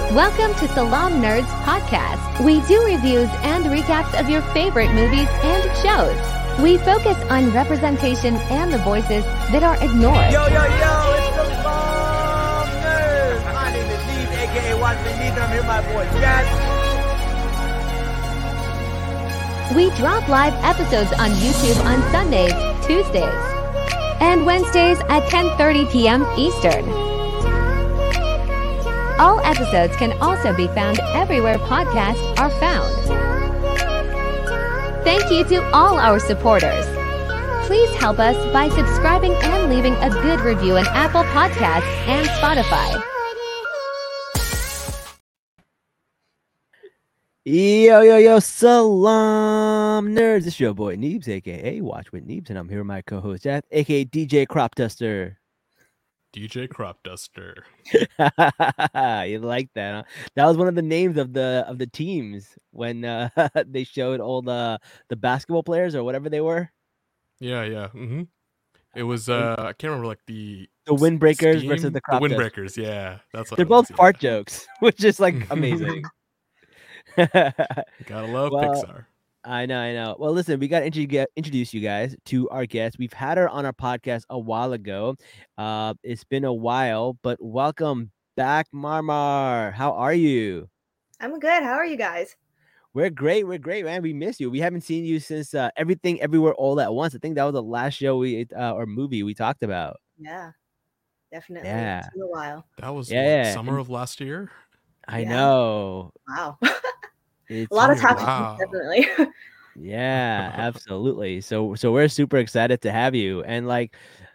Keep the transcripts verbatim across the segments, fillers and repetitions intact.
Welcome to Salam Nerds Podcast. We do reviews and recaps of your favorite movies and shows. We focus on representation and the voices that are ignored. Yo, yo, yo, it's Salam Nerds. My name is Neeb, aka Watchman Neeb, and I'm here with my boy Jazz. We drop live episodes on YouTube on Sundays, Tuesdays, and Wednesdays at ten thirty p.m. Eastern. All episodes can also be found everywhere podcasts are found. Thank you to all our supporters. Please help us by subscribing and leaving a good review on Apple Podcasts and Spotify. Yo, yo, yo, Salam Nerds. It's your boy Neebs, aka Watch with Neebs, and I'm here with my co-host Jeff, aka D J Crop Duster. D J Crop Duster. You like that, huh? That was one of the names of the of the teams when uh, they showed all the the basketball players or whatever they were. Yeah, yeah. Mm-hmm. It was uh I can't remember like the The Windbreakers Steam? versus the Crop The Dusters. Windbreakers, yeah. That's what They're it was, both yeah. fart jokes, which is like amazing. Gotta love Well, Pixar. I know, I know. Well, listen, we got to intro- introduce you guys to our guest. We've had her on our podcast a while ago. Uh, it's been a while, but welcome back, Marmar. How are you? I'm good. How are you guys? We're great. We're great, man. We miss you. We haven't seen you since uh, Everything Everywhere All at Once. I think that was the last show we uh, or movie we talked about. Yeah, definitely. Yeah. It's been a while. That was Yeah, what, yeah. summer of last year? I Yeah. know. Wow. It's a lot of weird. time, Wow. definitely. Yeah, absolutely. So so we're super excited to have you. And like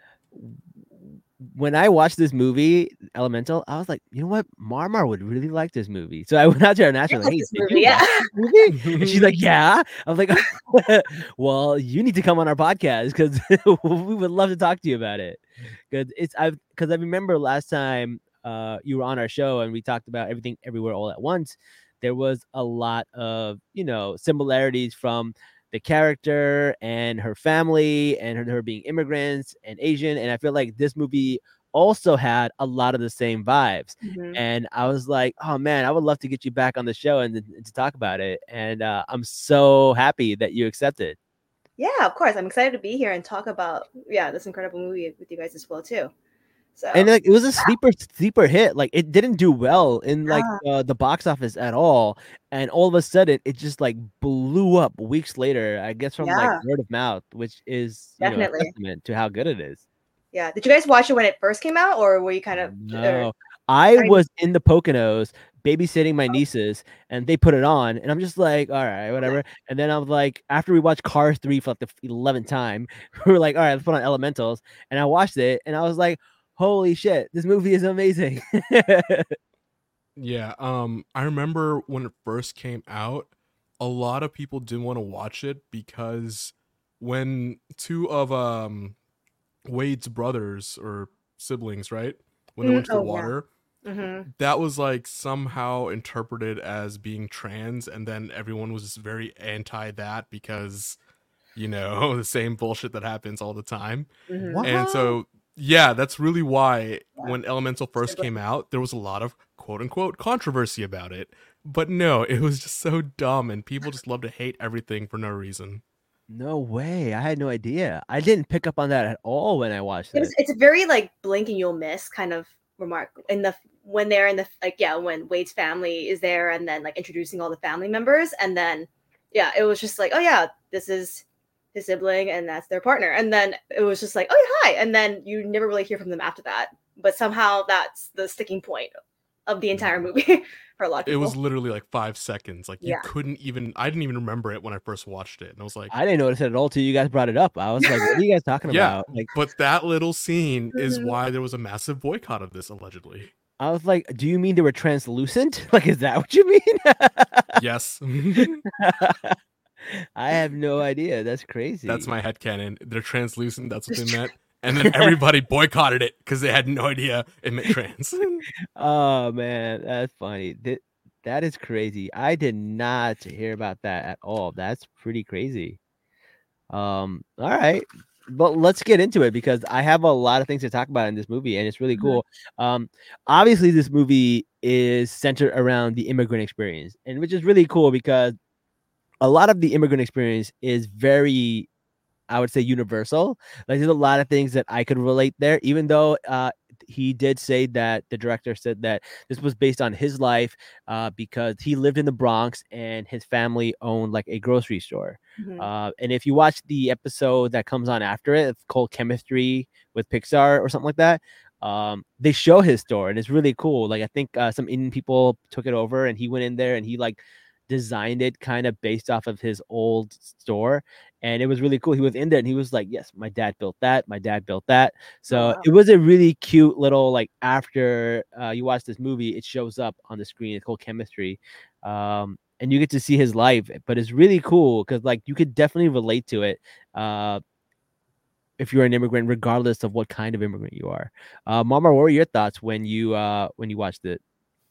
when I watched this movie, Elemental, I was like, you know what? Marmar would really like this movie. So I went out to her and asked her, I like, like hey, this did movie, you yeah. watch this movie? And she's like, yeah. I was like, well, you need to come on our podcast because we would love to talk to you about it. Because it's I've because I remember last time uh you were on our show and we talked about Everything Everywhere All at Once. There was a lot of, you know, similarities from the character and her family and her, her being immigrants and Asian. And I feel like this movie also had a lot of the same vibes. Mhm. And I was like, oh man, I would love to get you back on the show and, and to talk about it. And uh, I'm so happy that you accepted. Yeah, of course. I'm excited to be here and talk about yeah this incredible movie with you guys as well too. So And like it was a sleeper sleeper hit. Like it didn't do well in like uh, the box office at all. And all of a sudden it just like blew up weeks later, I guess from Yeah. like word of mouth, which is you know, a Definitely. testament to how good it is. yeah, did you guys watch it when it first came out, or were you kind of? No, or- I I- was in the Poconos babysitting my nieces and they put it on and I'm just like, all right, whatever. And then I was like, after we watched Cars three for like the eleventh time, we were like, all right, let's put on Elementals. And I watched it and I was like, holy shit, this movie is amazing. Yeah, um, I remember when it first came out, a lot of people didn't want to watch it because when two of um Wade's brothers or siblings, right? When they Mm, went to the oh, yeah. water, Mhm. that was like somehow interpreted as being trans, and then everyone was just very anti that because, you know, the same bullshit that happens all the time. Mhm. What? And so, yeah, that's really why Yeah. when Elemental first Sibling. came out, there was a lot of quote unquote controversy about it. But no, it was just so dumb, and people just love to hate everything for no reason. No way. I had no idea. I didn't pick up on that at all when I watched It it. was, it's a very like blink and you'll miss kind of remark in the when they're in the like yeah when Wade's family is there and then like introducing all the family members and then yeah it was just like oh yeah this is his sibling and that's their partner and then it was just like oh yeah, hi and then you never really hear from them after that but somehow that's the sticking point of the entire movie for a lot of It people. was literally like five seconds. Like, you Yeah. couldn't even, I didn't even remember it when I first watched it. And I was like, I didn't notice it at all till you guys brought it up. I was like, what are you guys talking yeah, about? Like but that little scene is Mhm. why there was a massive boycott of this, allegedly. I was like, do you mean they were translucent? Like, is that what you mean? Yes. I have no idea. That's crazy. That's my headcanon. They're translucent. That's what they meant. And then everybody boycotted it because they had no idea it meant trans. Oh man, that's funny. That that is crazy. I did not hear about that at all. That's pretty crazy. Um, all right. but let's get into it because I have a lot of things to talk about in this movie, and it's really Mm-hmm. cool. Um, obviously, this movie is centered around the immigrant experience, and which is really cool because a lot of the immigrant experience is very, I would say, universal. Like, there's a lot of things that I could relate there, even though uh, he did say that the director said that this was based on his life uh, because he lived in the Bronx and his family owned like a grocery store. Mhm. Uh, and if you watch the episode that comes on after it, it's called Chemistry with Pixar or something like that. Um, they show his store and it's really cool. Like, I think uh, some Indian people took it over and he went in there and he like designed it kind of based off of his old store, and it was really cool. He was in there and he was like, yes, my dad built that, my dad built that. So wow. it was a really cute little, like, after uh, you watch this movie, it shows up on the screen. It's called Chemistry, um and you get to see his life, but it's really cool because like you could definitely relate to it uh if you're an immigrant, regardless of what kind of immigrant you are. uh Mama, what were your thoughts when you uh when you watched it?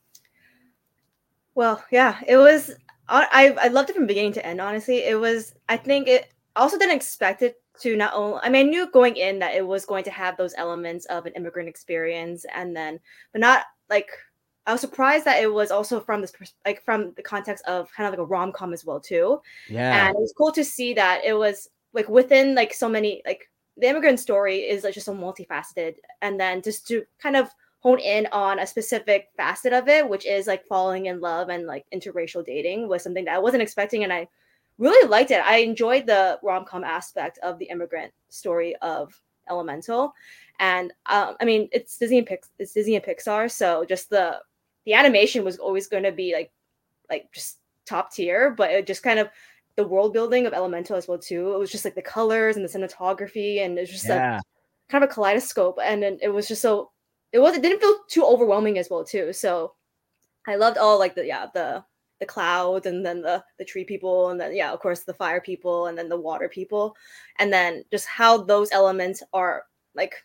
Well, yeah, it was. I I I loved it from beginning to end. Honestly, it was. I think it I also didn't expect it to not only. I mean, I knew going in that it was going to have those elements of an immigrant experience, and then, but not like. I was surprised that it was also from this, pers- like from the context of kind of like a rom com as well too. Yeah, And it was cool to see that it was like within like so many like the immigrant story is like just so multifaceted, and then just to kind of hone in on a specific facet of it, which is like falling in love and like interracial dating, was something that I wasn't expecting, and I really liked it. I enjoyed the rom-com aspect of the immigrant story of Elemental, and um, I mean it's Disney and Pix- it's Disney and Pixar, so just the the animation was always going to be like like just top tier, but it just kind of the world building of Elemental as well too. It was just like the colors and the cinematography, and it's just like yeah, kind of a kaleidoscope, and then it was just so it was it didn't feel too overwhelming as well too. So I loved all like the yeah the the clouds and then the the tree people and then yeah of course the fire people and then the water people, and then just how those elements are like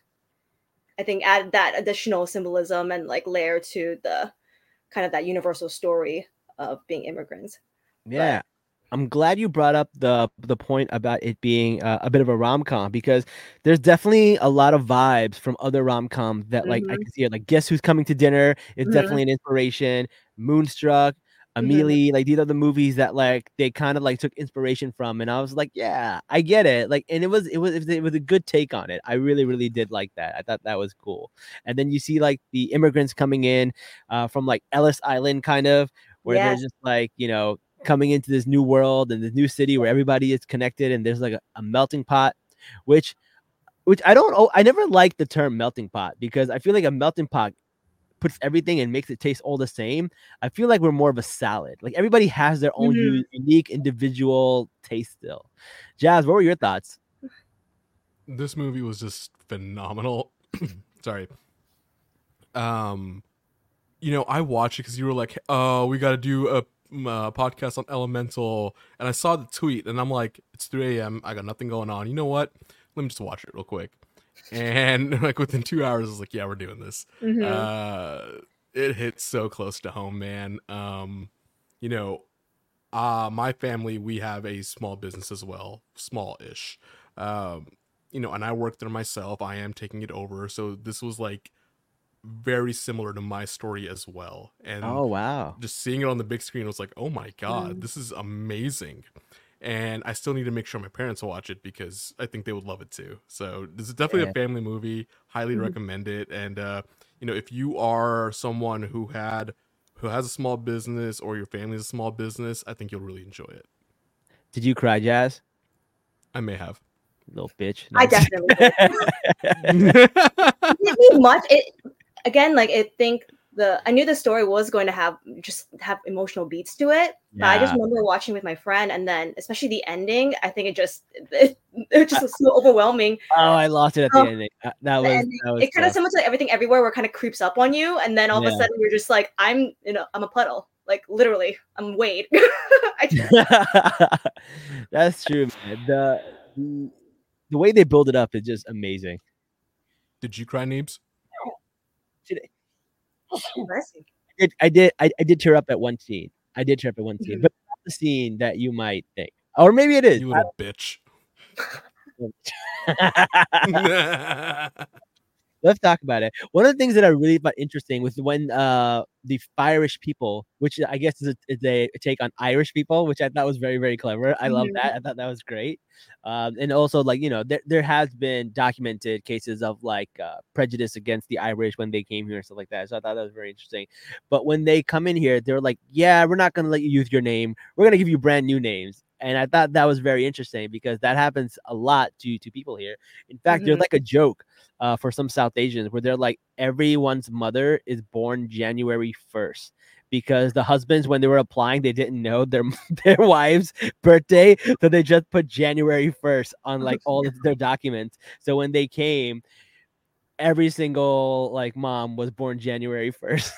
I think add that additional symbolism and like layer to the kind of that universal story of being immigrants. yeah. I'm glad you brought up the the point about it being uh, a bit of a rom com because there's definitely a lot of vibes from other rom coms that like I Mm-hmm. can see it. Like Guess Who's Coming to Dinner is Mm-hmm. definitely an inspiration. Moonstruck, Mm-hmm. Amelie, like these are the movies that like they kind of like took inspiration from, and I was like, yeah, I get it. Like, and it was it was it was a good take on it. I really really did like that. I thought that was cool. And then you see like the immigrants coming in uh, from like Ellis Island, kind of where they're Yes. just like you know coming into this new world and this new city where everybody is connected and there's like a, a melting pot, which which I don't oh I never liked the term melting pot because I feel like a melting pot puts everything and makes it taste all the same. I feel like we're more of a salad. Like everybody has their own Mhm. u- unique individual taste still. Jazz, what were your thoughts? This movie was just phenomenal. Sorry. Um, you know, I watched it because you were like, "Oh, we got to do a uh, podcast on Elemental," and I saw the tweet, and I'm like, "It's three a.m. I got nothing going on. You know what? Let me just watch it real quick." And like within two hours, I was like, "Yeah, we're doing this." Mhm. Uh, it hit so close to home, man. Um, you know, uh, my family, we have a small business as well, small-ish. Um, you know, and I work there myself. I am taking it over, so this was like very similar to my story as well. And Oh wow. just seeing it on the big screen was like, oh my god, Mm. this is amazing. And I still need to make sure my parents watch it because I think they would love it too. So this is definitely Yeah. a family movie. Highly Mhm. recommend it. And uh, you know, if you are someone who had who has a small business or your family is a small business, I think you'll really enjoy it. Did you cry, Jazz? I may have. Little bitch. I I'm just- definitely did. It didn't need much. It again, like I think the I knew the story was going to have just have emotional beats to it. But I just Yeah. remember watching with my friend, and then especially the ending. I think it just it, it just was so overwhelming. Oh, I lost it at the Oh, ending. Uh, That The was ending, that was it kind of tough. similar to like everything everywhere, where it kind of creeps up on you, and then all of Yeah. a sudden you're just like, I'm you know I'm a puddle, like literally, I'm Wade. I just, That's true, man. The, the the way they build it up is just amazing. Did you cry, Neebs? Today, Bless you. I did I did I, I did tear up at one scene. I did tear up at one scene, Mhm. but not the scene that you might think, or maybe it is. You I- little bitch. so let's talk about it. One of the things that I really found interesting was when uh the Irish people, which I guess is a, is a take on Irish people, which I thought was very very clever. I love Mhm. that. I thought that was great. Um, and also like you know there there has been documented cases of like uh, prejudice against the Irish when they came here and stuff like that. So I thought that was very interesting. But when they come in here, they're like, yeah, we're not gonna let you use your name. We're gonna give you brand new names. And I thought that was very interesting because that happens a lot to to people here. In fact, there's Mhm. like a joke uh, for some South Asians where they're like everyone's mother is born January first because the husbands when they were applying they didn't know their their wife's birthday, so they just put January first on like all of their documents. So when they came, every single like mom was born January first.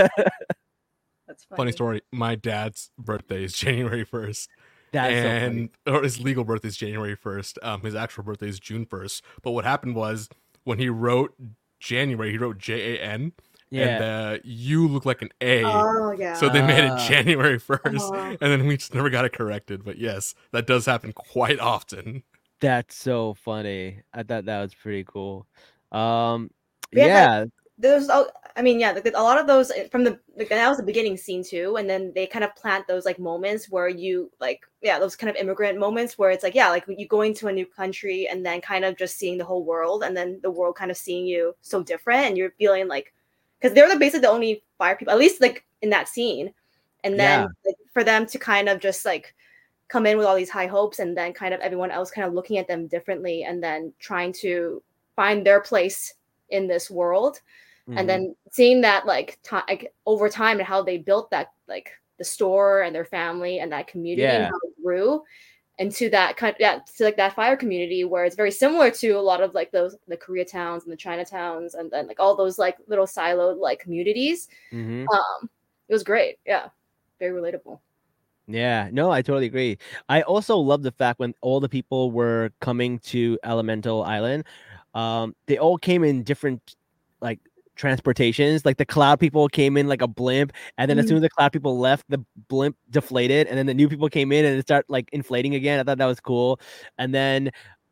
That's funny. Funny story. My dad's birthday is January first. That's so funny. and or his legal birthday is January first. Um, his actual birthday is June first. But what happened was when he wrote January, he wrote J A N, Yeah. and the U looked like an A. Oh yeah. So they made it Ah. January first, Oh. and then we just never got it corrected. But yes, that does happen quite often. That's so funny. I thought that was pretty cool. Um, Yeah, yeah, There's, al- I mean, yeah, like, a lot of those eh, from the like, that was the beginning scene too, and then they kind of plant those like moments where you like, yeah, those kind of immigrant moments where it's like, yeah, like you going to a new country and then kind of just seeing the whole world, and then the world kind of seeing you so different, and you're feeling like, because they're the basically the only fire people, at least like in that scene, and then Yeah. like, for them to kind of just like come in with all these high hopes, and then kind of everyone else kind of looking at them differently, and then trying to find their place in this world. Mhm. And then seeing that like, ti like over time and how they built that like the store and their family and that community Yeah. and how it grew into that kind of, yeah, to like that fire community where it's very similar to a lot of like those the Koreatowns and the Chinatowns and then like all those like little siloed like communities. Mhm. Um, it was great. Yeah, very relatable. Yeah, no, I totally agree. I also love the fact when all the people were coming to Elemental Island, um, they all came in different like transportations. Like the cloud people came in like a blimp, and then as Mhm. soon as the cloud people left, the blimp deflated, and then the new people came in and it started like inflating again. I thought that was cool. And then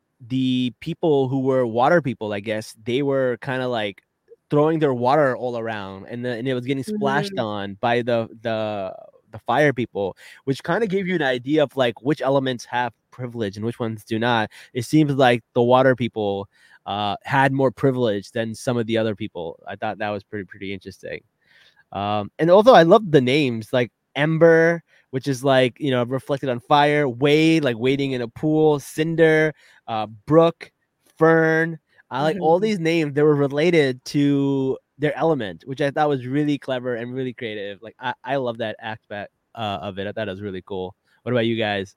the people who were water people, I guess, they were kind of like throwing their water all around, and, the, and it was getting splashed Mhm. on by the the the fire people, which kind of gave you an idea of like which elements have privilege and which ones do not. It seems like the water people uh, had more privilege than some of the other people. I thought that was pretty pretty interesting. Um, and although I love the names like Ember, which is like you know reflected on fire, Wade, like wading in a pool, Cinder, uh, Brook, Fern. I like all Mhm. these names. They were related to their element, which I thought was really clever and really creative. Like I, I love that aspect uh, of it. I thought it was really cool. What about you guys?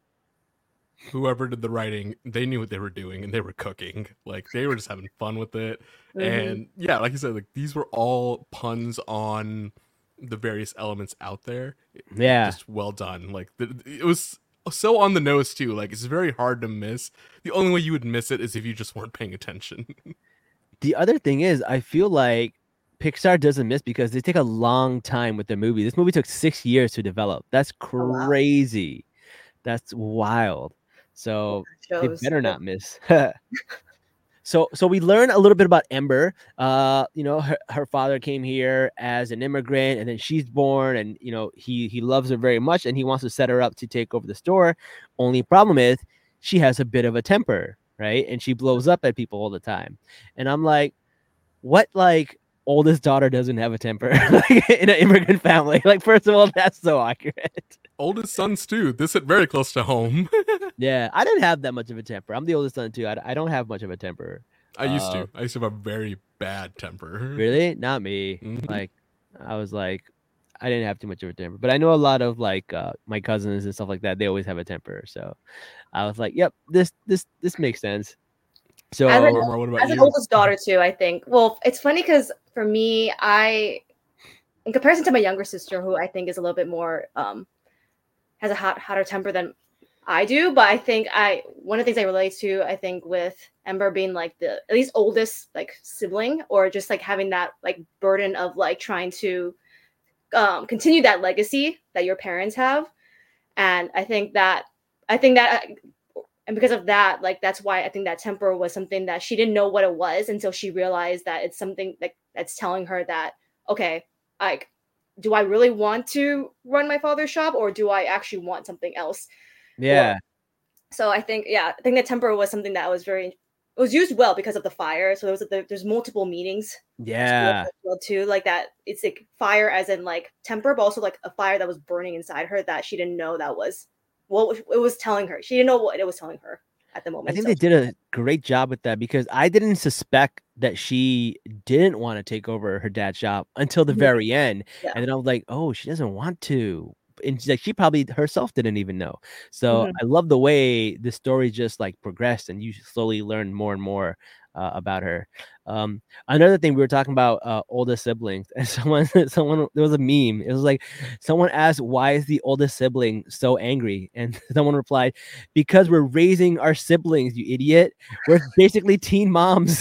Whoever did the writing, they knew what they were doing and they were cooking. Like they were just having fun with it. Mhm. And yeah, like you said, like these were all puns on the various elements out there. Yeah. Just well done. Like the, it was so on the nose too. Like it's very hard to miss. The only way you would miss it is if you just weren't paying attention. The other thing is, I feel like Pixar doesn't miss because they take a long time with their movie. This movie took six years to develop. That's Oh, wow. crazy. That's wild. So they Shows. better not miss. So, so we learn a little bit about Ember. Uh, you know, her, her father came here as an immigrant, and then she's born, and you know, he he loves her very much, and he wants to set her up to take over the store. Only problem is, she has a bit of a temper, right? And she blows up at people all the time. And I'm like, what? Like, oldest daughter doesn't have a temper like, in an immigrant family? Like, first of all, that's so accurate. Oldest sons too. This hit very close to home. Yeah, I didn't have that much of a temper. I'm the oldest son too. I, I don't have much of a temper. I used Uh, to. I used to have a very bad temper. Really? Not me. Mhm. Like, I was like, I didn't have too much of a temper, but I know a lot of like uh, my cousins and stuff like that. They always have a temper, so I was like, "Yep, this this this makes sense." So As an- Marmar, what about As an you? oldest daughter too, I think. Well, it's funny because for me, I, in comparison to my younger sister, who I think is a little bit more, um, has a hot, hotter temper than I do, but I think I one of the things I relate to, I think, with Ember being like the at least oldest like sibling, or just like having that like burden of like trying to um, continue that legacy that your parents have, and I think that I think that and because of that, like that's why I think that temper was something that she didn't know what it was until she realized that it's something like that's telling her that, okay, like, do I really want to run my father's shop, or do I actually want something else? Yeah. Or, so I think, yeah, I think the temper was something that was very, it was used well because of the fire. So there was there, there's multiple meanings. Yeah. As well too, like that. It's like fire as in like temper, but also like a fire that was burning inside her that she didn't know that was what it was telling her. She didn't know what it was telling her at the moment. I think so. they did a great job with that because I didn't suspect that she didn't want to take over her dad's shop until the Mhm. very end. Yeah. And then I was like, oh, she doesn't want to. And she's like, she probably herself didn't even know. So Mhm. I love the way the story just like progressed and you slowly learn more and more uh, about her. Um, another thing we were talking about uh, oldest siblings, and someone, someone, there was a meme. It was like someone asked, "Why is the oldest sibling so angry?" And someone replied, "Because we're raising our siblings, you idiot. We're basically teen moms."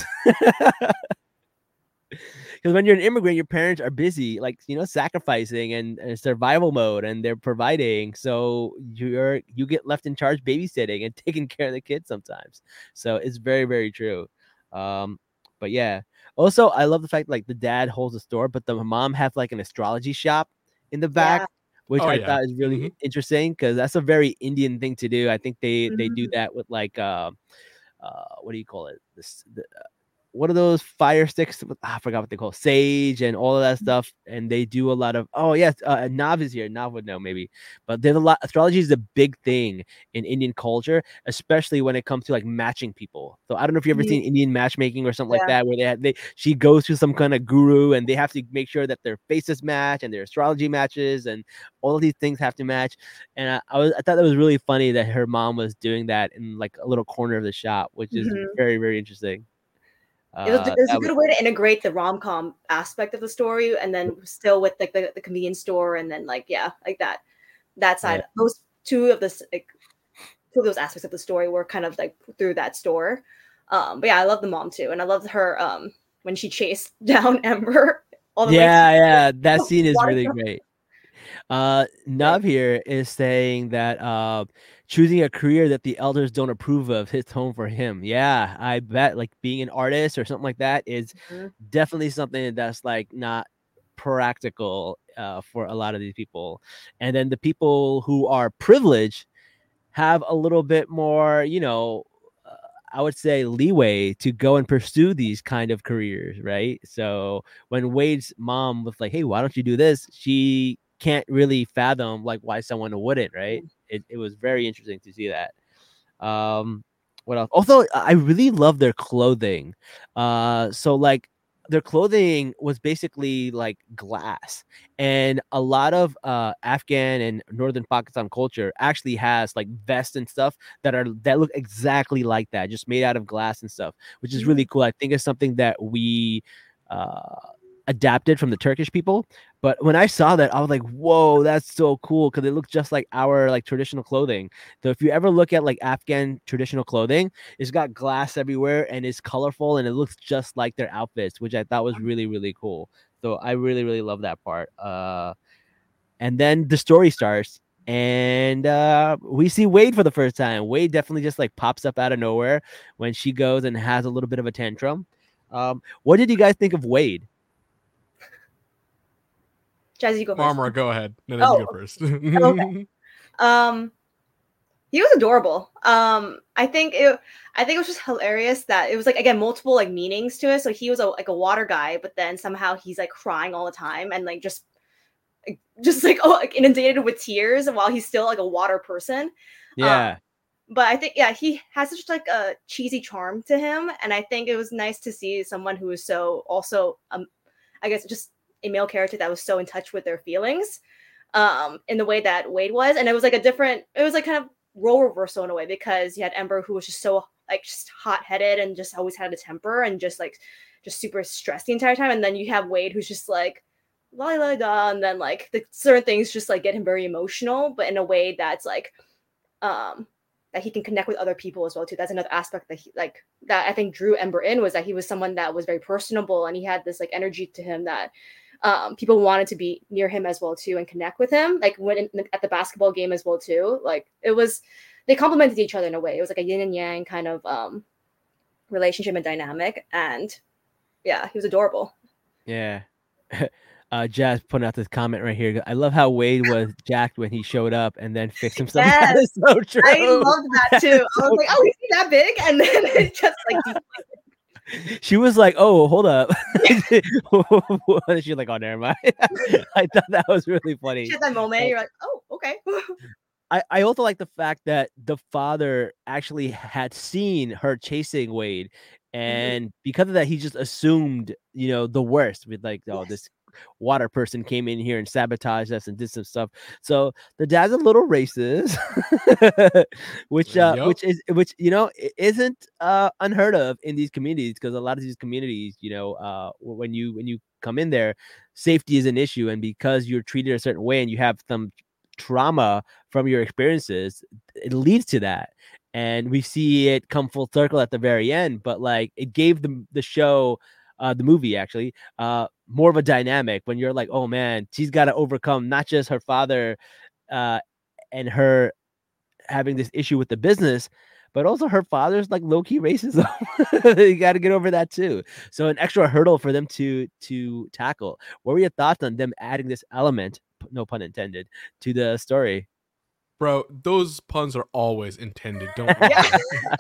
Because when you're an immigrant, your parents are busy, like you know, sacrificing and, and survival mode, and they're providing. So you're you get left in charge, babysitting and taking care of the kids sometimes. So it's very, very true. Um, but yeah. Also, I love the fact like the dad holds a store, but the mom has like an astrology shop in the back, Yeah. which Oh, I yeah. thought is really Mhm. interesting because that's a very Indian thing to do. I think they they do Mhm. that with like uh, uh what do you call it? This the, what are those fire sticks? Ah, I forgot what they call it. Sage and all of that stuff. And they do a lot of oh yes, uh, Nav is here. Nav would know maybe, but there's a lot. Astrology is a big thing in Indian culture, especially when it comes to like matching people. So I don't know if you ever Mhm. seen Indian matchmaking or something like Yeah. that, where they have, they she goes to some kind of guru and they have to make sure that their faces match and their astrology matches and all of these things have to match. And I, I was I thought that was really funny that her mom was doing that in like a little corner of the shop, which is Mhm. very, very interesting. It was, Uh, it was a that was, good way to integrate the rom-com aspect of the story, and then still with like the, the convenience store, and then like yeah, like that that yeah, side. Those two of this like two of those aspects of the story were kind of like through that store. Um, but yeah, I love the mom too, and I loved her um when she chased down Ember all the way to yeah, yeah. That the scene is water. really great. Uh, Like, Nav here is saying that uh, choosing a career that the elders don't approve of hits home for him. Yeah, I bet like being an artist or something like that is mhm. definitely something that's like not practical uh, for a lot of these people. And then the people who are privileged have a little bit more, you know, uh, I would say leeway to go and pursue these kind of careers, right? So when Wade's mom was like, "Hey, why don't you do this?" She can't really fathom like why someone wouldn't, right? It it was very interesting to see that. Um, what else? Also, I really love their clothing. Uh, so like their clothing was basically like glass, and a lot of uh Afghan and northern Pakistan culture actually has like vests and stuff that are that look exactly like that, just made out of glass and stuff, which is really cool. I think it's something that we uh adapted from the Turkish people. But when I saw that, I was like, whoa, that's so cool because it looks just like our like traditional clothing. So if you ever look at like Afghan traditional clothing, it's got glass everywhere and it's colorful and it looks just like their outfits, which I thought was really, really cool. So I really, really love that part. Uh, and then the story starts and uh, we see Wade for the first time. Wade definitely just like pops up out of nowhere when she goes and has a little bit of a tantrum. Um, what did you guys think of Wade? Jazzy, you go first. Marmara, go ahead. No, no, you Oh, go first. okay. Um, he was adorable. Um, I think it. I think it was just hilarious that it was like again multiple like meanings to it. So he was a like a water guy, but then somehow he's like crying all the time and like just like, just like oh like inundated with tears while he's still like a water person. Um, Yeah. but I think yeah he has such like a cheesy charm to him, and I think it was nice to see someone who is so also um I guess just a male character that was so in touch with their feelings um in the way that Wade was. And it was like a different it was like kind of role reversal in a way because you had Ember who was just so like just hot-headed and just always had a temper and just like just super stressed the entire time, and then you have Wade who's just like la la da, and then like the certain things just like get him very emotional but in a way that's like um that he can connect with other people as well too. That's another aspect that he like that I think drew Ember in, was that he was someone that was very personable and he had this like energy to him that um, people wanted to be near him as well too and connect with him. Like when in, at the basketball game as well too. Like it was, they complemented each other in a way. It was like a yin and yang kind of um, relationship and dynamic. And yeah, he was adorable. Yeah. Uh, Jazz putting out this comment right here. I love how Wade was jacked when he showed up and then fixed himself. Yes, that is so true. I loved that too. I was like, oh, is he that big? And then it just like deflated. She was like, oh, hold up. She's like, oh, never mind. I thought that was really funny. She had that moment, and you're like, oh, okay. I, I also like the fact that the father actually had seen her chasing Wade. And mm-hmm. because of that, he just assumed, you know, the worst with like, oh, yes. this water person came in here and sabotaged us and did some stuff. So the dad's a little racist, which uh, yep. which is which you know isn't uh, unheard of in these communities, because a lot of these communities, you know, uh, when you when you come in there, safety is an issue, and because you're treated a certain way and you have some trauma from your experiences, it leads to that. And we see it come full circle at the very end, but like it gave the the show. Uh, the movie actually uh, more of a dynamic when you're like, oh man, she's got to overcome not just her father uh, and her having this issue with the business, but also her father's like low-key racism. You got to get over that too. So an extra hurdle for them to to tackle. What were your thoughts on them adding this element, no pun intended, to the story? Bro, those puns are always intended, don't worry.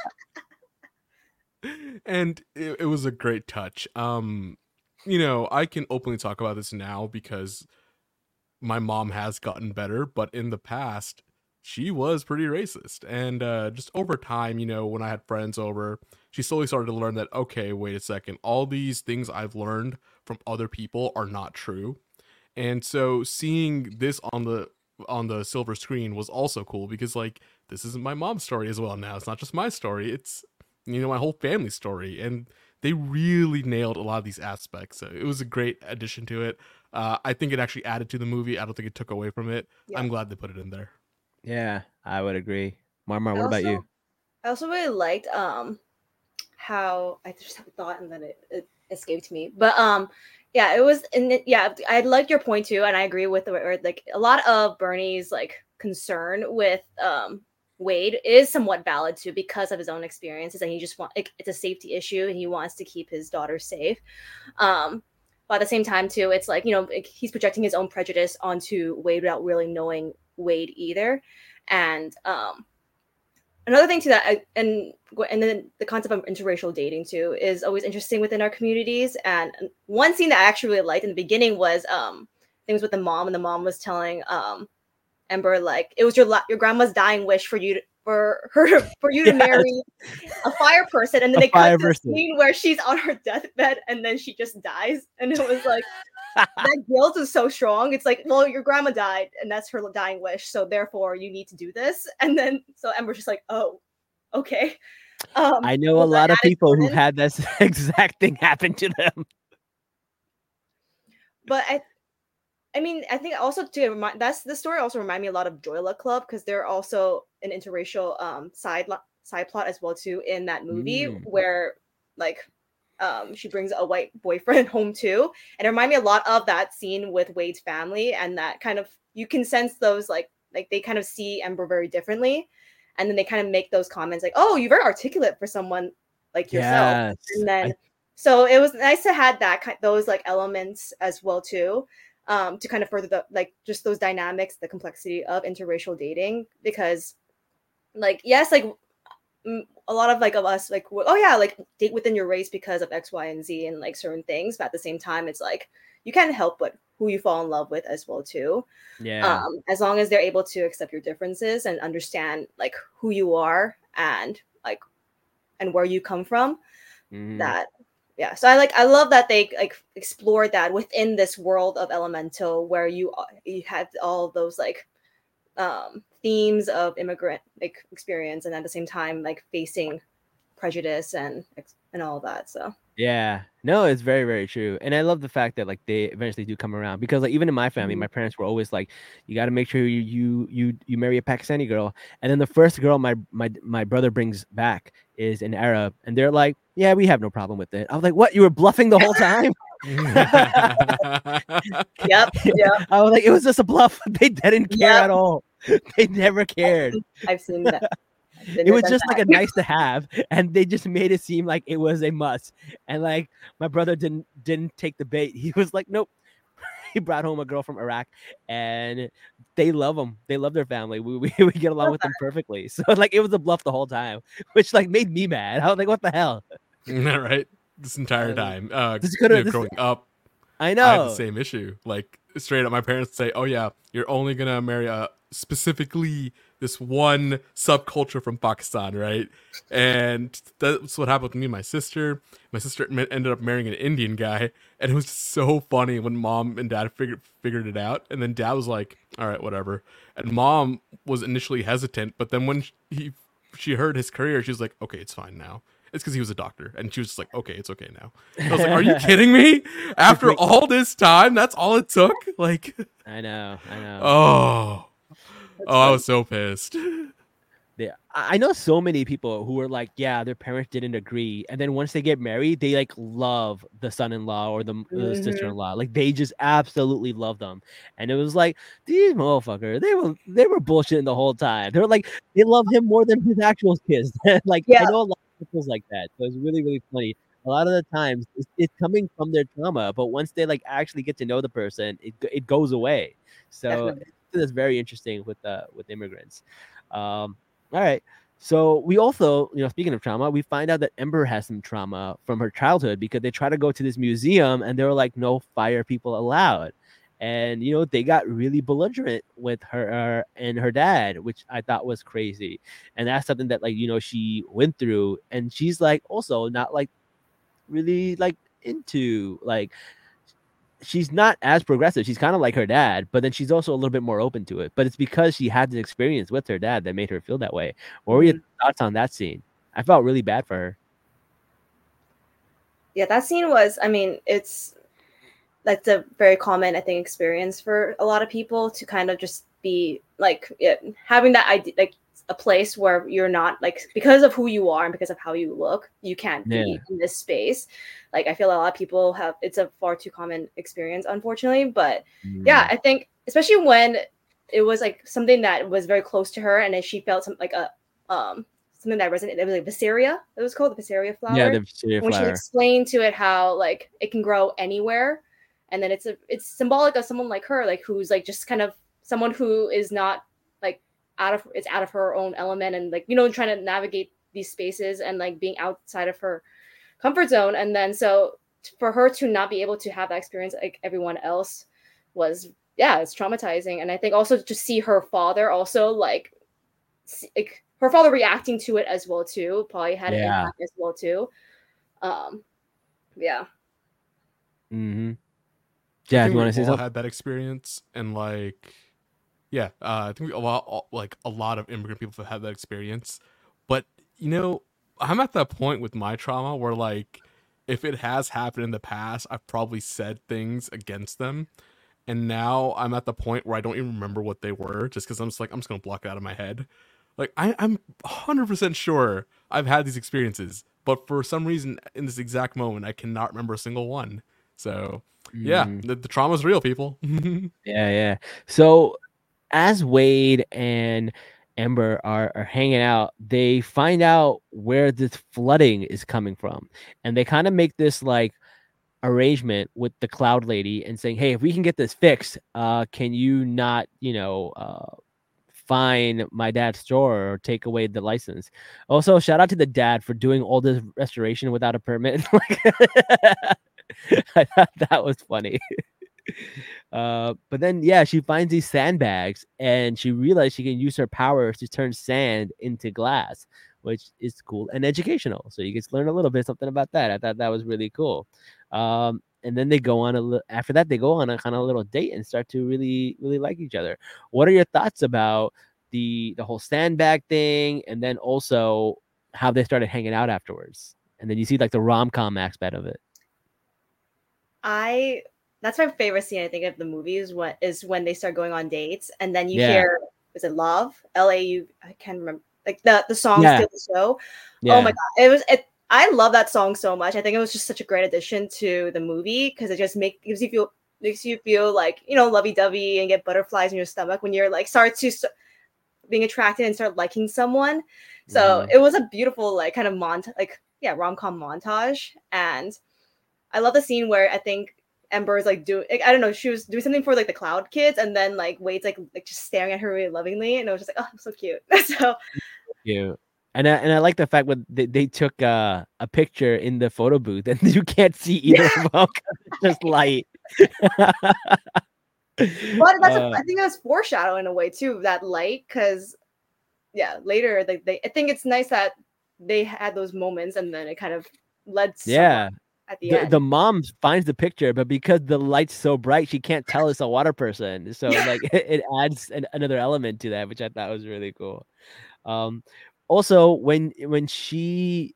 And it, it was a great touch. Um, you know, I can openly talk about this now because my mom has gotten better, but in the past, she was pretty racist. And uh, just over time, you know, when I had friends over, she slowly started to learn that, okay, wait a second, all these things I've learned from other people are not true. And so seeing this on the on the silver screen was also cool because, like, this isn't my mom's story as well now. It's not just my story. It's, you know, my whole family story, and they really nailed a lot of these aspects. So it was a great addition to it. Uh, I think it actually added to the movie. I don't think it took away from it. Yeah. I'm glad they put it in there. Yeah, I would agree. Marmar, what also, about you? I also really liked um how I just had a thought and then it, it escaped me. But um yeah, it was and it, yeah, I like your point too, and I agree with the or, like a lot of Bernie's like concern with um Wade is somewhat valid too because of his own experiences, and he just want like, it's a safety issue and he wants to keep his daughter safe. Um, but at the same time too, it's like, you know, he's projecting his own prejudice onto Wade without really knowing Wade either. And um, another thing to that, I, and and then the concept of interracial dating too is always interesting within our communities. And one scene that I actually really liked in the beginning was um, things with the mom, and the mom was telling um. Ember, like, it was your la- your grandma's dying wish for you to, for her for you to yes. marry a fire person, and then a they cut the scene where she's on her deathbed and then she just dies, and it was like that guilt is so strong. It's like, well, your grandma died and that's her dying wish, so therefore you need to do this. And then so Ember's just like, oh, okay. Um, I know a lot of people who had this exact thing happen to them. But I. I mean, I think also to remind that's the story also remind me a lot of Joy Luck Club, because they're also an interracial um side side plot as well too in that movie mm. where like um she brings a white boyfriend home too, and it reminded me a lot of that scene with Wade's family, and that kind of you can sense those like like they kind of see Ember very differently, and then they kind of make those comments like, oh, you're very articulate for someone like yourself, yes. and then I... so it was nice to have that kind those like elements as well too. Um, to kind of further the like just those dynamics, the complexity of interracial dating, because like yes, like m- a lot of like of us like oh yeah, like date within your race because of X, Y, and Z and like certain things, but at the same time, it's like you can't help but who you fall in love with as well too. Yeah. Um, as long as they're able to accept your differences and understand like who you are and like and where you come from, mm. that. Yeah, so I like I love that they like explored that within this world of Elemental, where you you had all those like um, themes of immigrant like experience, and at the same time like facing prejudice and and all that. So yeah, no, it's very very true, and I love the fact that like they eventually do come around, because like even in my family, mm-hmm. my parents were always like, you got to make sure you you you you marry a Pakistani girl, and then the first girl my my my brother brings back is an Arab, and they're like, yeah, we have no problem with it. I was like, what? You were bluffing the whole time? Yep. Yep. I was like, it was just a bluff. They didn't care Yep. at all. They never cared. I've seen that. I've been It there, was done just like that. a nice to have, and they just made it seem like it was a must. And like my brother didn't didn't take the bait. He was like, nope. He brought home a girl from Iraq, and they love him. They love their family. We we, we get along with them perfectly. So like it was a bluff the whole time, which like made me mad. I was like, what the hell? Right. This entire Um, time, uh, this you coulda- know, this- growing up, I I had know. the same issue. Like straight up, my parents say, "Oh yeah, you're only gonna marry a specifically this one subculture from Pakistan, right?" And that's what happened with me and my sister. My sister m- ended up marrying an Indian guy, and it was so funny when mom and dad figured figured it out. And then dad was like, "All right, whatever." And mom was initially hesitant, but then when he she heard his career, she was like, "Okay, it's fine now." It's because he was a doctor, and she was just like, "Okay, it's okay now." I was like, "Are you kidding me? After all this time, that's all it took?" Like, I know. I know. oh, oh, I was so pissed. Yeah, I I know so many people who are like, yeah, their parents didn't agree, and then once they get married, they like love the son-in-law or the, the Mhm. sister-in-law. Like they just absolutely love them. And it was like these motherfuckers, they were they were bullshitting the whole time. They were like they love him more than his actual kids. Like I Yeah. know a lot of people's like that. So it's really really funny. A lot of the times it's, it's coming from their trauma, but once they like actually get to know the person, it go- it goes away. So Definitely. that's very interesting with uh with immigrants. Um, all right. So we also, you know, speaking of trauma, we find out that Ember has some trauma from her childhood because they try to go to this museum and they were like, no fire people allowed. And, you know, they got really belligerent with her and her dad, which I thought was crazy. And that's something that, like, you know, she went through. And she's like also not like really like into like, she's not as progressive. She's kind of like her dad, but then she's also a little bit more open to it. But it's because she had the experience with her dad that made her feel that way. What were your thoughts on that scene? I felt really bad for her. Yeah, that scene was, I mean, it's that's a very common, I think, experience for a lot of people to kind of just be like yeah, having that idea, like a place where you're not like because of who you are and because of how you look, you can't be Yeah. in this space. Like I feel a lot of people have it's a far too common experience, unfortunately. But yeah, I think especially when it was like something that was very close to her, and then she felt some like a um something that resonated. It was like Visaria. It was called the Visaria flower. Yeah, the Visaria when she flower. explained to it how like it can grow anywhere, and then it's a it's symbolic of someone like her, like who's like just kind of someone who is not like out of it's out of her own element, and like you know trying to navigate these spaces and like being outside of her comfort zone. And then so for her to not be able to have that experience like everyone else was yeah it's traumatizing. And I think also to see her father also like, see, like her father reacting to it as well too probably had an Yeah. impact as well too. um yeah Mm-hmm. I Yeah, think you we want to say all something? had that experience, and like, yeah, uh, I think we a lot, all- like a lot of immigrant people have had that experience. But you know, I'm at that point with my trauma where like, if it has happened in the past, I've probably said things against them, and now I'm at the point where I don't even remember what they were, just because I'm just like I'm just gonna block it out of my head. Like I, I'm one hundred percent sure I've had these experiences, but for some reason in this exact moment, I cannot remember a single one. So yeah, Mhm. the, the trauma's real, people. Yeah, yeah. So as Wade and Ember are, are hanging out, they find out where this flooding is coming from. And they kind of make this like arrangement with the cloud lady and saying, hey, if we can get this fixed, uh, can you not, you know, uh, fine my dad's store or take away the license? Also, shout out to the dad for doing all this restoration without a permit. I thought that was funny. Uh, but then, yeah, she finds these sandbags and she realized she can use her powers to turn sand into glass, which is cool and educational. So you get to learn a little bit something about that. I thought that was really cool. Um, and then they go on a li- after that they go on a kind of little date and start to really really like each other. What are your thoughts about the the whole sandbag thing, and then also how they started hanging out afterwards? And then you see like the rom-com aspect of it. I that's my favorite scene I think of the movie is what is when they start going on dates and then you Yeah. hear is it love L A U I can't remember like the the song Yeah. Steal the Show. Yeah. Oh my god, it was it I love that song so much. I think it was just such a great addition to the movie because it just make gives you feel makes you feel like, you know, lovey-dovey and get butterflies in your stomach when you're like start to st- being attracted and start liking someone. So Mhm. it was a beautiful like kind of mont like yeah rom-com montage, and I love the scene where I think Ember is like doing like, I don't know, she was doing something for like the Cloud kids, and then like Wade's like like just staring at her really lovingly, and it was just like, oh, so cute. So Cute. And I, and I like the fact when they, they took uh, a picture in the photo booth and you can't see either of them 'cause it's just light. but that's a, Uh, I think that's foreshadow in a way too, that light, because yeah, later like they I think it's nice that they had those moments and then it kind of led to yeah. someone at the, The end. the mom finds the picture, but because the light's so bright, she can't tell it's a water person. So like it, it adds an, another element to that, which I thought was really cool. Um, also when when she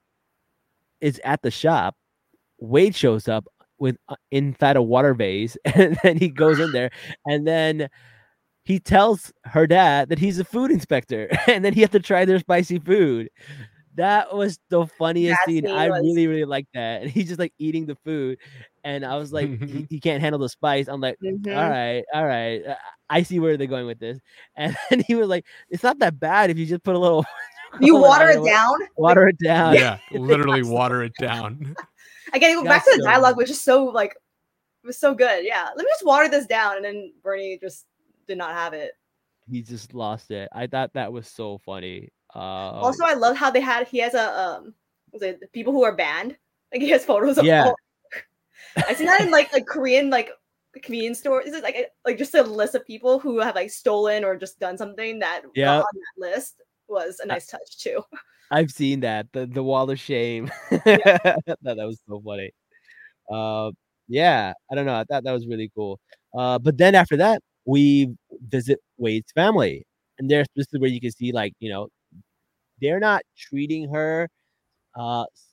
is at the shop, Wade shows up with uh, inside a water vase, and then he goes in there, and then he tells her dad that he's a food inspector, and then he has to try their spicy food. That was the funniest That scene. scene I was really, really liked that. And he's just like eating the food, and I was like, he, he can't handle the spice. I'm like, all mhm. right, all right, uh, I see where they're going with this. And then he was like, it's not that bad if you just put a little You color water on it it, down. water it down. Yeah, literally water it down. Again, go back That's to the so dialogue, which is so like it was so good. Yeah, let me just water this down, and then Bernie just did not have it. He just lost it. I thought that was so funny. Uh, Also, I love how they had he has a um, was it the people who are banned? Like he has photos of Yeah. all. I see that in like like Korean like convenience stores. Is it like a, like just a list of people who have like stolen or just done something that got Yeah. on that list was a nice touch too. I've seen that, the the wall of shame. That that was so funny. Uh, yeah, I don't know. I thought that was really cool. Uh, but then after that, we visit Wade's family, and there's this is where you can see, like, you know, they're not treating her uh s-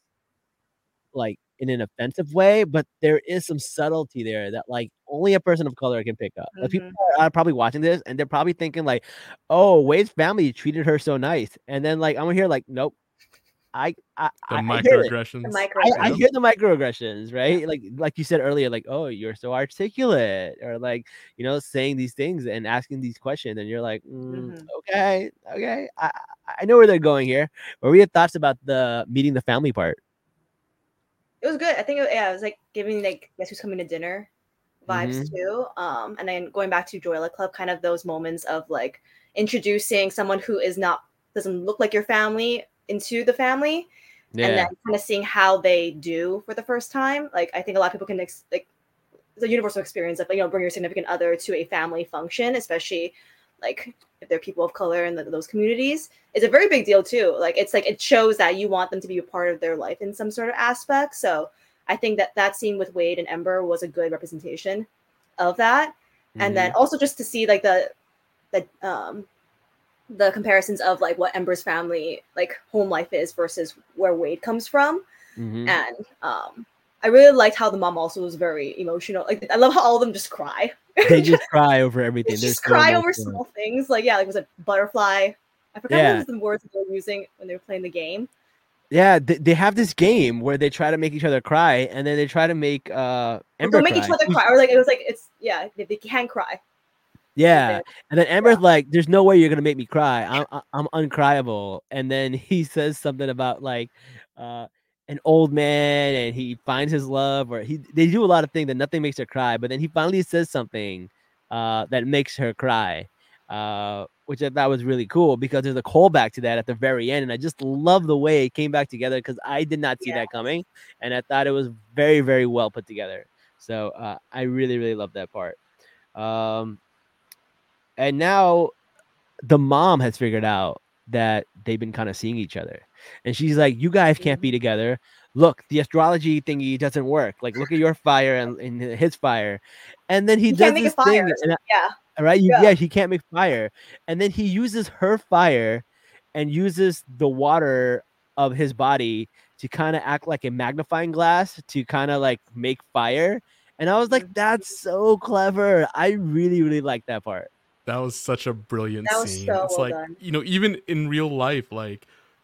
like in an offensive way, but there is some subtlety there that like only a person of color can pick up. Like people are, are probably watching this and they're probably thinking like, "Oh, Wade's family treated her so nice," and then like I'm here like, "Nope, I I The I, I hear it. microaggressions. The micro. I, I Yep. hear the microaggressions, right? Like like you said earlier, like, oh, you're so articulate, or like, you know, saying these things and asking these questions, and you're like, mm, Mhm. okay, okay, I I I know where they're going here. What were your thoughts about the meeting the family part? It was good. I think it, yeah, it was like giving like guess who's coming to dinner vibes Mhm. too. Um, and then going back to Joyla Club, kind of those moments of like introducing someone who is not doesn't look like your family into the family, and then Yeah, kind of seeing how they do for the first time. Like I think a lot of people can ex- like it's a universal experience of, you know, bring your significant other to a family function, especially like if they're people of color in the, those communities. It's a very big deal too. Like it's like it shows that you want them to be a part of their life in some sort of aspect. So I think that that scene with Wade and Ember was a good representation of that. And then mhm, also just to see like the the um the comparisons of like what Ember's family like home life is versus where Wade comes from. mhm. And um I really liked how the mom also was very emotional. Like I love how all of them just cry. They just cry over everything. They They're just so cry over emotional. small things. Like yeah, like was a butterfly. I forgot Yeah, what was the words they were using when they were playing the game. yeah. They, they have this game where they try to make each other cry, and then they try to make uh Like, Ember they'll make each cry. other cry, or like it was like it's yeah, they, they can cry. Yeah, and then Amber's Yeah. like, "There's no way you're gonna make me cry. I'm I- I'm uncryable." And then he says something about like, uh, an old man, and he finds his love, or he they do a lot of things that nothing makes her cry, but then he finally says something, uh, that makes her cry, uh, which I thought was really cool because there's a callback to that at the very end, and I just love the way it came back together because I did not see Yeah. that coming, and I thought it was very very well put together. So uh, I really really love that part. Um, and now the mom has figured out that they've been kind of seeing each other. And she's like, you guys can't be Mhm. together. Look, the astrology thingy doesn't work. Like, look at your fire and, and his fire. And then he You does can't make a this fire. thing. Or And, something. Yeah. all right, you, Yeah. yeah, he can't make fire. And then he uses her fire and uses the water of his body to kind of act like a magnifying glass to kind of like make fire. And I was like, Mhm. that's so clever. I really, really like that part. That was such a brilliant That was scene. so It's well like, done. you know, even in real life, like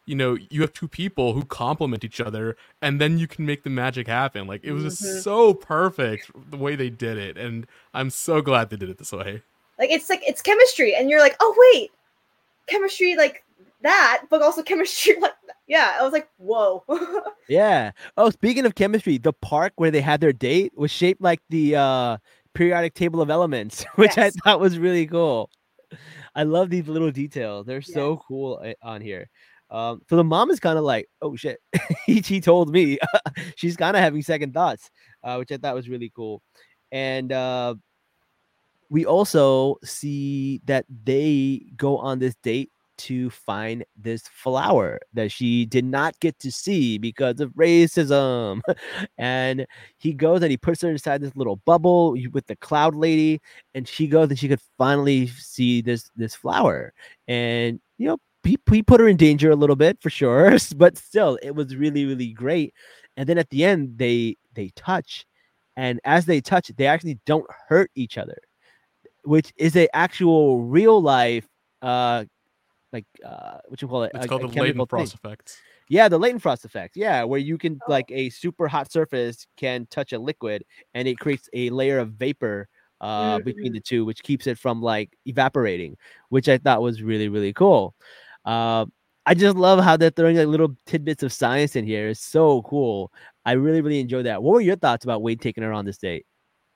you know, you have two people who complement each other, and then you can make the magic happen. Like, it was just Mhm. so perfect the way they did it, and I'm so glad they did it this way. Like it's like it's chemistry, and you're like, oh wait, chemistry like that, but also chemistry like that. Yeah, I was like, whoa. Yeah. Oh, speaking of chemistry, the park where they had their date was shaped like the uh, periodic table of elements, which I Yes. thought was really cool. I love these little details. They're so Yes. cool eh, on here. Um, so the mom is kind of like, oh shit, he, he told me. She's kind of having second thoughts, uh, which I thought was really cool. And uh, we also see that they go on this date to find this flower that she did not get to see because of racism. And he goes and he puts her inside this little bubble with the cloud lady, and she goes and she could finally see this this flower. And you know, he, he put her in danger a little bit for sure, but still it was really really great. And then at the end they they touch, and as they touch they actually don't hurt each other, which is a actual real life uh like uh what you call it, It's a, called a the chemical Leighton Frost thing. effect. Yeah, the Leighton Frost effect. Yeah, where you can Oh. like a super hot surface can touch a liquid and it creates a layer of vapor uh between Mhm. the two, which keeps it from like evaporating, which I thought was really really cool. uh I just love how they're throwing like little tidbits of science in here. It's so cool. I really really enjoyed that. What were your thoughts about Wade taking her on this date?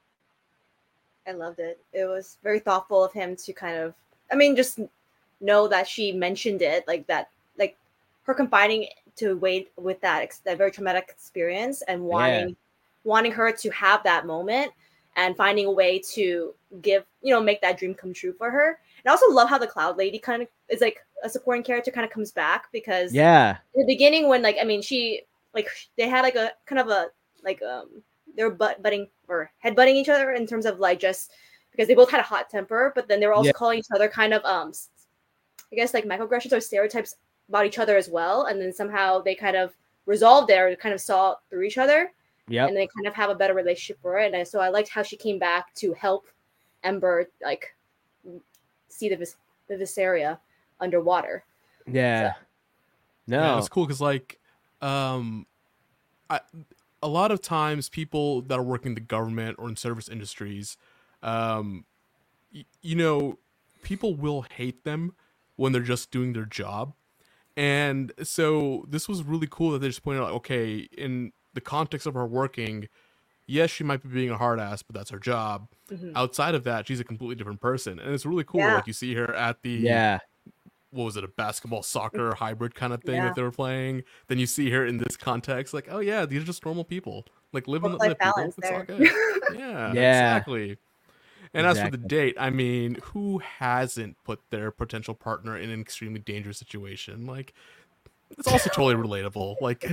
I loved it. It was very thoughtful of him to kind of, I mean, just know that she mentioned it, like that, like her confiding to Wade with that ex- that very traumatic experience and Yeah, wanting, wanting her to have that moment and finding a way to give, you know, make that dream come true for her. And I also love how the Cloud Lady kind of is like a supporting character, kind of comes back because yeah, in the beginning when like I mean she like they had like a kind of a like um they were butt butting or head butting each other in terms of like just because they both had a hot temper, but then they were yeah, also calling each other kind of um s- I guess like microaggressions or stereotypes about each other as well, and then somehow they kind of resolved it or kind of saw through each other yep, and they kind of have a better relationship for it. And I, so I liked how she came back to help Ember like see the vis- the Viseria underwater. So yeah. Yeah, it No, was cool because like, um, I a lot of times people that are working in the government or in service industries, um, y- you know, people will hate them when they're just doing their job. And so this was really cool that they just pointed out, okay, in the context of her working, yes, she might be being a hard ass, but that's her job. mhm. Outside of that, she's a completely different person. And it's really cool. Yeah, Like you see her at the, yeah, what was it, a basketball soccer hybrid kind of thing yeah. that they were playing. Then you see her in this context, like, oh yeah, these are just normal people. Like live and let Work-life live, people. balance It's all there. good. Yeah, yeah, exactly. And as for the exactly. date, I mean, who hasn't put their potential partner in an extremely dangerous situation? Like, it's also totally relatable. Like,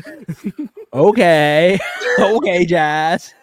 Okay, okay, Jazz.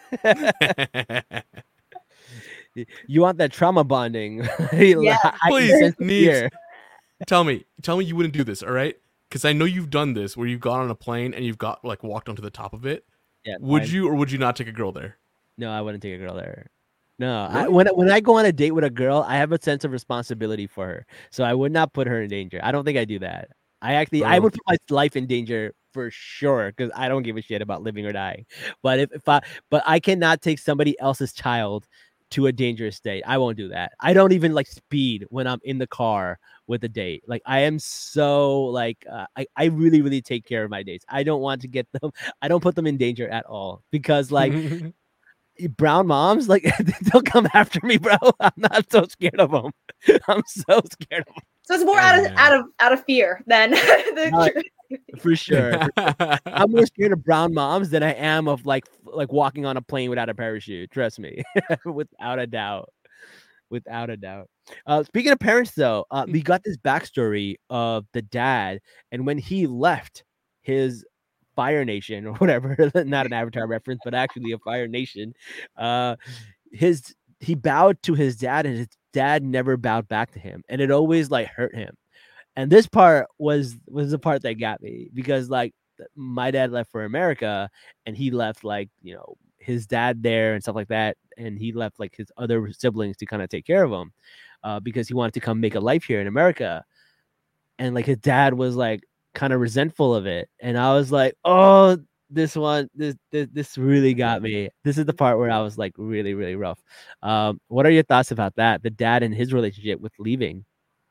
You want that trauma bonding, Yeah. heightened please, sense of Neebs, fear. tell me, tell me you wouldn't do this, all right? Because I know you've done this where you've gone on a plane and you've got like walked onto the top of it. Yeah, Would I, you or would you not take a girl there? no, I wouldn't take a girl there. No, I, Really? when when I go on a date with a girl, I have a sense of responsibility for her, so I would not put her in danger. I don't think I do that. I actually, I Bro, would put my life in danger for sure because I don't give a shit about living or dying. But if, if I, but I cannot take somebody else's child to a dangerous state. I won't do that. I don't even like speed when I'm in the car with a date. Like I am so like uh, I I really really take care of my dates. I don't want to get them. I don't put them in danger at all because like brown moms, like they'll come after me, bro. I'm not so scared of them. I'm so scared of them. So it's more oh out of man. out of out of fear than the For sure. For sure. I'm more scared of brown moms than I am of like like walking on a plane without a parachute. Trust me, without a doubt. Without a doubt. Uh, speaking of parents, though, uh, we got this backstory of the dad, and when he left his Fire Nation or whatever, not an Avatar reference, but actually a Fire Nation, uh, his he bowed to his dad, and his dad never bowed back to him, and it always like hurt him. And this part was was the part that got me because like my dad left for America, and he left like you know his dad there and stuff like that, and he left like his other siblings to kind of take care of him uh, because he wanted to come make a life here in America. And like his dad was like kind of resentful of it. And I was like, oh, this one, this, this this really got me. This is the part where I was like really, really rough. Um, what are your thoughts about that? The dad and his relationship with leaving.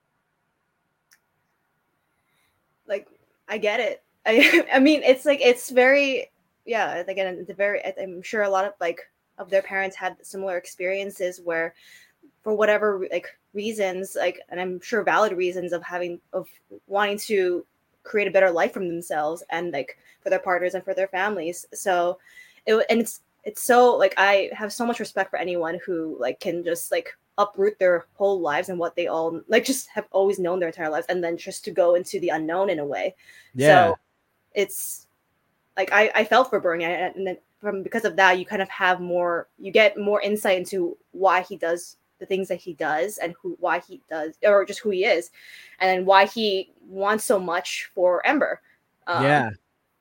Like, I get it. I I mean, it's like it's very yeah. Again, it's a very. I'm sure a lot of like of their parents had similar experiences where, for whatever like reasons, like, and I'm sure valid reasons of having of wanting to create a better life for themselves and like for their partners and for their families. So it and it's it's so like I have so much respect for anyone who like can just like uproot their whole lives and what they all like just have always known their entire lives and then just to go into the unknown in a way. Yeah. So it's like I, I felt for Bernie, and then from because of that you kind of have more you get more insight into why he does the things that he does and who why he does or just who he is and then why he wants so much for Ember. Um, Yeah.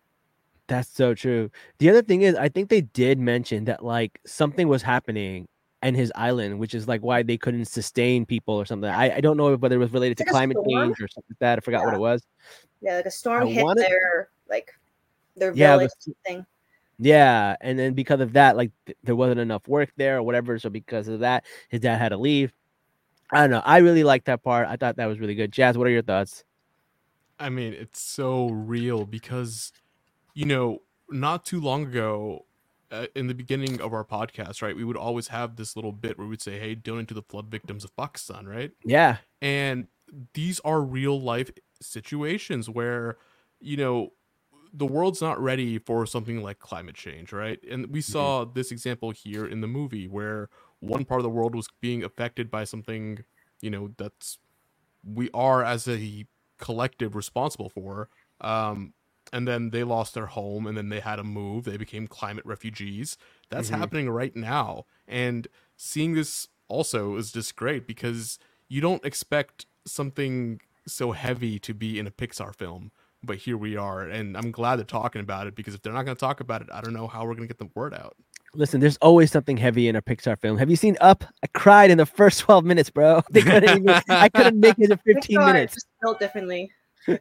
That's so true. The other thing is, I think they did mention that like something was happening in his island, which is like why they couldn't sustain people or something. I, I don't know whether it was related to Like a climate storm? change or something like that. I forgot what Yeah. it was. Yeah, like a storm I hit wanted- their like their Yeah, village but- thing. Yeah, and then because of that, like th- there wasn't enough work there or whatever. So because of that, his dad had to leave. I don't know. I really liked that part. I thought that was really good. Jazz, what are your thoughts? I mean, it's so real because, you know, not too long ago, uh, in the beginning of our podcast, right, we would always have this little bit where we'd say, hey, donate to the flood victims of Pakistan, right? Yeah, And these are real life situations where, you know, the world's not ready for something like climate change, right? And we saw this example here in the movie where one part of the world was being affected by something, you know, that's we are as a collective responsible for. Um, and then they lost their home and then they had to move. They became climate refugees. That's Mhm. happening right now. And seeing this also is just great because you don't expect something so heavy to be in a Pixar film. But here we are, and I'm glad they're talking about it because if they're not going to talk about it, I don't know how we're going to get the word out. listen, there's always something heavy in a Pixar film. Have you seen Up? I cried in the first twelve minutes, bro. They couldn't even, I couldn't make it to fifteen Pixar is minutes. just built differently.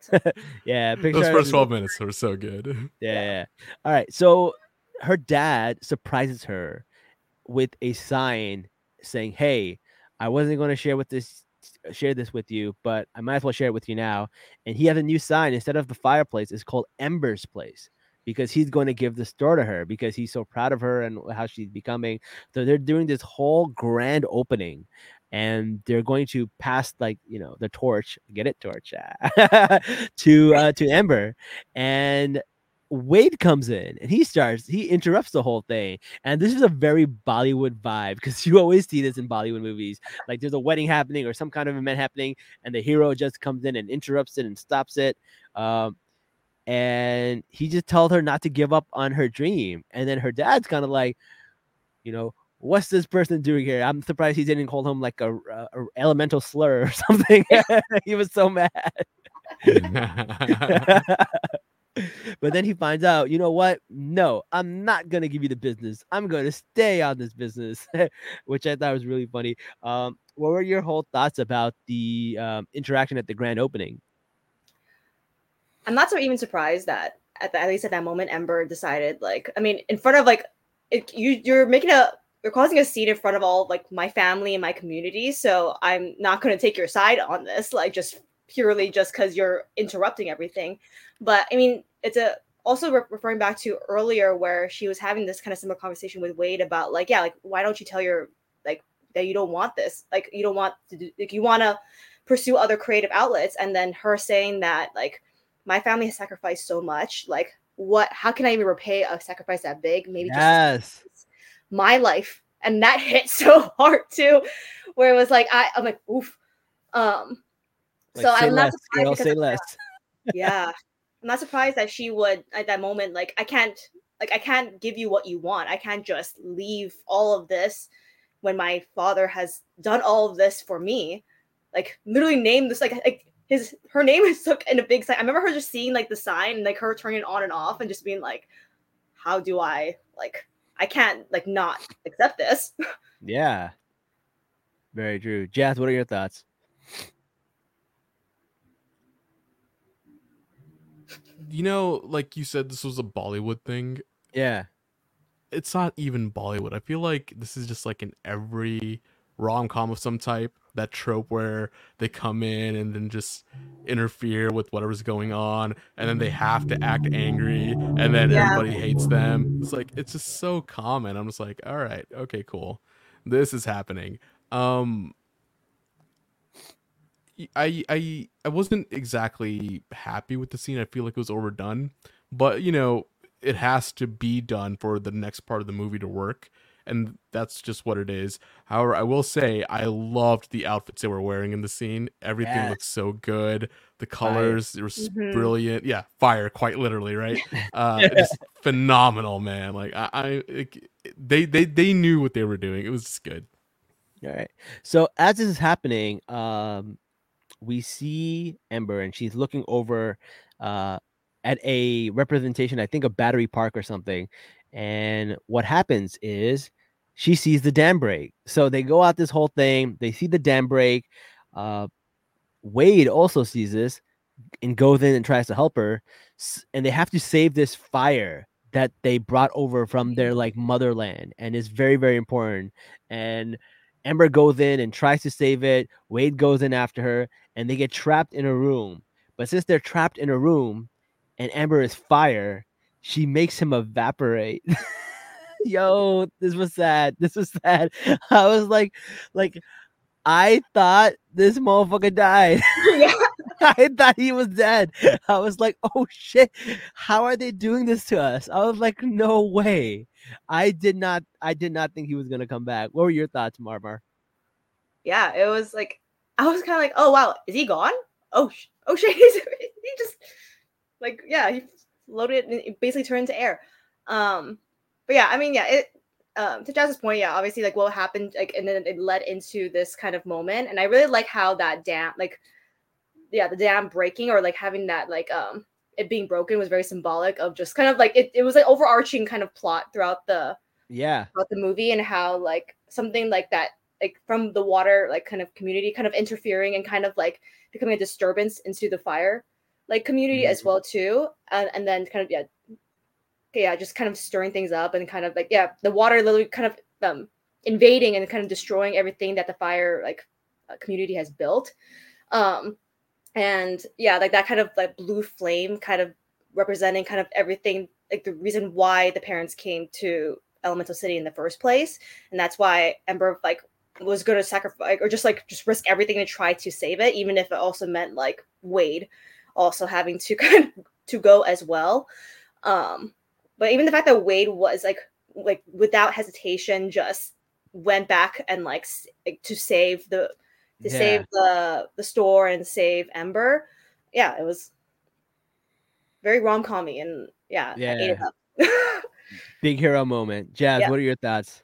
Yeah, Pixar. Those is- first twelve minutes were so good. Yeah, yeah. All right. So her dad surprises her with a sign saying, "Hey, I wasn't going to share with this share this with you, but I might as well share it with you now." And he has a new sign instead of the fireplace. It's called Ember's Place because he's going to give the store to her because he's so proud of her and how she's becoming. So they're doing this whole grand opening. And they're going to pass, like, you know, the torch, get it, torch, to uh, to Ember, and Wade comes in and he starts, he interrupts the whole thing. And this is a very Bollywood vibe because you always see this in Bollywood movies. Like there's a wedding happening or some kind of event happening, and the hero just comes in and interrupts it and stops it. Um, and he just told her not to give up on her dream. And then her dad's kind of like, you know, what's this person doing here? I'm surprised he didn't call him like a, a, a elemental slur or something. He was so mad. But then he finds out, you know what? No, I'm not gonna give you the business. I'm gonna stay on this business, which I thought was really funny. Um, what were your whole thoughts about the um, interaction at the grand opening? I'm not so even surprised that at, the, at least at that moment, Ember decided, like, I mean, in front of like, it, you you're making a you're causing a scene in front of all like my family and my community, so I'm not going to take your side on this, like just purely just because you're interrupting everything. But I mean, it's a also re- referring back to earlier where she was having this kind of similar conversation with Wade about like, yeah, like why don't you tell your like that you don't want this, like you don't want to do, like you want to pursue other creative outlets, and then her saying that like my family has sacrificed so much, like what how can I even repay a sacrifice that big? Maybe Yes. just my life. And that hit so hard too, where it was like I, I'm like, oof. Um Like, so say I'm not less, surprised girl, because say of less. that. Yeah. I'm not surprised that she would at that moment, like I can't like I can't give you what you want. I can't just leave all of this when my father has done all of this for me. Like literally name this like like his her name is stuck in a big sign. I remember her just seeing like the sign and like her turning it on and off and just being like, how do I like I can't like not accept this. Yeah. Very true. Jazz, what are your thoughts? You know, like you said, this was a Bollywood thing. Yeah. It's not even Bollywood. I feel like this is just like in every rom-com of some type, that trope where they come in and then just interfere with whatever's going on, and then they have to act angry, and then Yeah. everybody hates them. It's like, it's just so common. I'm just like, all right, okay, cool, this is happening. um I I I wasn't exactly happy with the scene. I feel like it was overdone, but you know, it has to be done for the next part of the movie to work, and that's just what it is. However, I will say I loved the outfits they were wearing in the scene. Everything Yes. looked so good. The colors they were s- Mhm. brilliant. Yeah, fire, quite literally, right? Uh, just phenomenal, man. Like I, I it, they they they knew what they were doing. It was just good. All right. So as this is happening, um, we see Ember, and she's looking over uh, at a representation, I think, of Battery Park or something. And what happens is she sees the dam break. So they go out this whole thing. They see the dam break. Uh, Wade also sees this and goes in and tries to help her. S- And they have to save this fire that they brought over from their like motherland, and it's very, very important. And Ember goes in and tries to save it. Wade goes in after her, and they get trapped in a room. But since they're trapped in a room and Ember is fire, she makes him evaporate. Yo, this was sad. This was sad. I was like, like, I thought this motherfucker died. Yeah. I thought he was dead. I was like, oh shit, how are they doing this to us? I was like, no way. I did not I did not think he was gonna come back. What were your thoughts, Marmar? Yeah, it was like I was kind of like, oh wow, is he gone? Oh, sh- oh shit, he's, he just like yeah, he floated and it basically turned into air. Um, but yeah, I mean, yeah, it. Um, to Jazz's point, yeah, obviously, like what happened, like, and then it led into this kind of moment, and I really like how that dam, like, yeah, the dam breaking or like having that, like, um, it being broken was very symbolic of just kind of like it. It was like overarching kind of plot throughout the Yeah. about the movie and how like something like that like from the water like kind of community kind of interfering and kind of like becoming a disturbance into the fire like community as Mhm. well too and, and then kind of yeah yeah just kind of stirring things up and kind of like yeah the water literally kind of um invading and kind of destroying everything that the fire like uh, community has built um and yeah like that kind of like blue flame kind of representing kind of everything like the reason why the parents came to Elemental City in the first place, and that's why Ember like was going to sacrifice or just like just risk everything to try to save it, even if it also meant like Wade also having to kind of to go as well. Um, but even the fact that Wade was like like without hesitation just went back and like, s- like to save the to Yeah. save the the store and save Ember. Yeah, it was very rom-commy and yeah, I ate it Yeah. up. Big hero moment. Jazz, Yeah. what are your thoughts?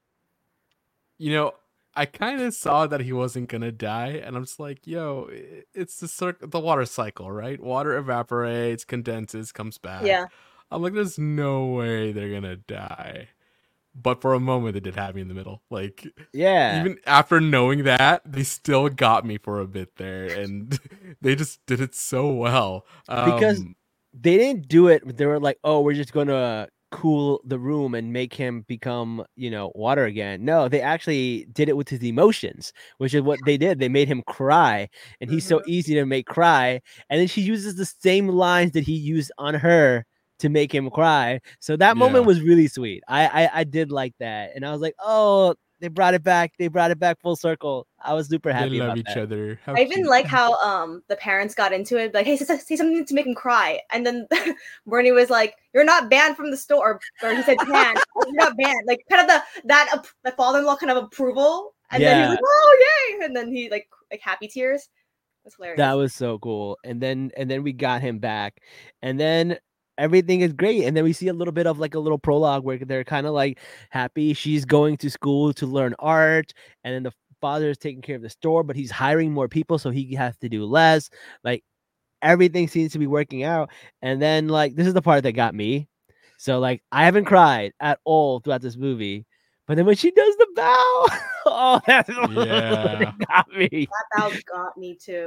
You know, I kind of saw that he wasn't gonna die, and I'm just like, yo, i- it's the circ- the water cycle, right? Water evaporates, condenses, comes back. Yeah. I'm like, there's no way they're gonna die. But for a moment, they did have me in the middle. Like, Yeah. even after knowing that, they still got me for a bit there, and they just did it so well. Because Um, they didn't do it. They were like, oh, we're just gonna cool the room and make him become, you know, water again. No, they actually did it with his emotions, which is what they did. They made him cry, and he's so Mhm. easy to make cry. And then she uses the same lines that he used on her to make him cry. So that moment Yeah. was really sweet. I, I I did like that, and I was like, oh, they brought it back. They brought it back full circle. I was super they happy love about each that. other. How I even cute. like how um the parents got into it, like, hey, say, say something to make him cry, and then Bernie was like, "You're not banned from the store," or he said, "Banned, you're not banned." Like kind of the that ap- the father-in-law kind of approval, and then he was Yeah. like, "Oh yay!" And then he like like happy tears. It's hilarious. That was so cool. And then and then we got him back. And then everything is great. And then we see a little bit of like a little prologue where they're kind of like happy. She's going to school to learn art. And then the father is taking care of the store, but he's hiring more people, so he has to do less. Like everything seems to be working out. And then like this is the part that got me. So like I haven't cried at all throughout this movie. But then when she does the bow, oh, that's what Yeah. got me. That bow got me too.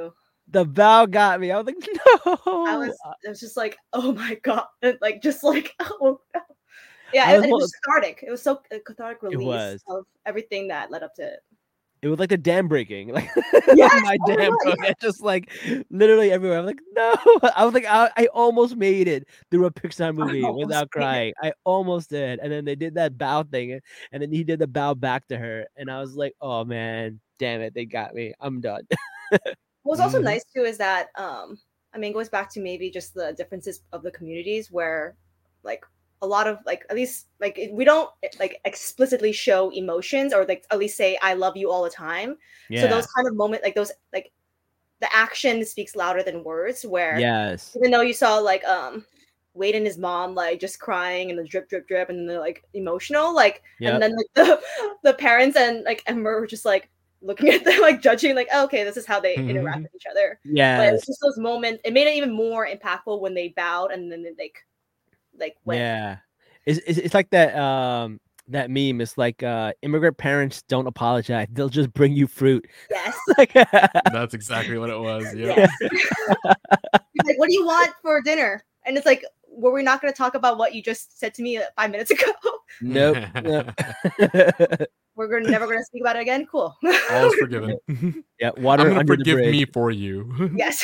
the bow got me. I was like, no. I was, it was just like, oh my god, like just like, oh no. Yeah, I it, was it well- was cathartic. It was so a cathartic release was. of everything that led up to it. It was like the dam breaking, like Yes! my Oh my dam God, broke. It just like literally everywhere. I'm like, no. I was like, I, I almost made it through a Pixar movie almost without made it. crying. I almost did. And then they did that bow thing, and then he did the bow back to her, and I was like, oh man, damn it, they got me. I'm done. What's also Mhm. nice too is that um I mean it goes back to maybe just the differences of the communities where like a lot of like at least like it- we don't like explicitly show emotions or like at least say I love you all the time. Yeah. So those kind of moment like those like the action speaks louder than words where Yes. even though you saw like um Wade and his mom like just crying and the drip drip drip and then they're like emotional like Yep. and then like the the parents and like Ember were just like looking at them like judging like oh, okay this is how they interact with each other. But it Yes. was just those moments. It made it even more impactful when they bowed and then they like like went. Yeah. It's, it's it's like that um that meme. It's like uh immigrant parents don't apologize. They'll just bring you fruit. Yes. Like That's exactly what it was. Yeah. Yes. He's like, what do you want for dinner? And it's like, were we not going to talk about what you just said to me five minutes ago? nope. nope. We're gonna, never going to speak about it again. Cool. All's forgiven. Yeah, I'm water gonna under forgive the bridge. me for you. Yes.